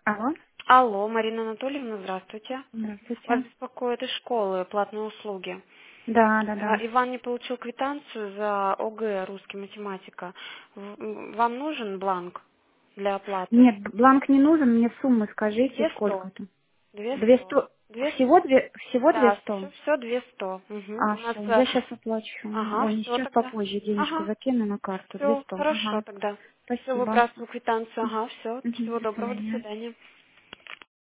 Алло, Алло, Марина Анатольевна, здравствуйте. Вас здравствуйте. беспокоит из школы платные услуги. Да, да, да. Иван не получил квитанцию за ОГЭ русский математика. Вам нужен бланк для оплаты? Нет, бланк не нужен, мне суммы скажите, Две сколько сто. это? Две Две сто. сто. Две Всего всего две Да, сто. все 200. А, У нас, все, я сейчас оплачу. ага, Ой, не все сейчас, тогда. попозже денежку Ага, закину на карту. все, 200. хорошо Ага. тогда. Все, Спасибо. выбрасываю квитанцию. Ага, все. Мгм, Всего до доброго, до свидания. свидания.